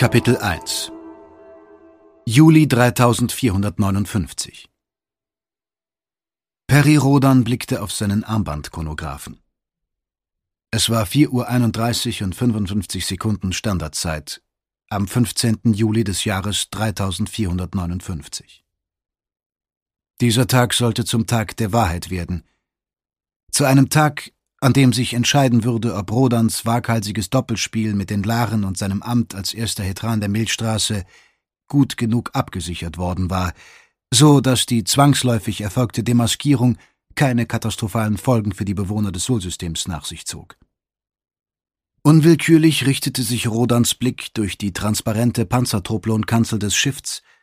Kapitel 1 Juli 3459. Peri Rodan blickte auf seinen Armbandchronographen. Es war 4:31 und 55 Sekunden Standardzeit am 15. Juli des Jahres 3459. Dieser Tag sollte zum Tag der Wahrheit werden. Zu einem Tag, an dem sich entscheiden würde, ob Rodans waghalsiges Doppelspiel mit den Laren und seinem Amt als erster Hetran der Milchstraße gut genug abgesichert worden war, so dass die zwangsläufig erfolgte Demaskierung keine katastrophalen Folgen für die Bewohner des Solsystems nach sich zog. Unwillkürlich richtete sich Rodans Blick durch die transparente Panzertruppelonkanzel des Schiffs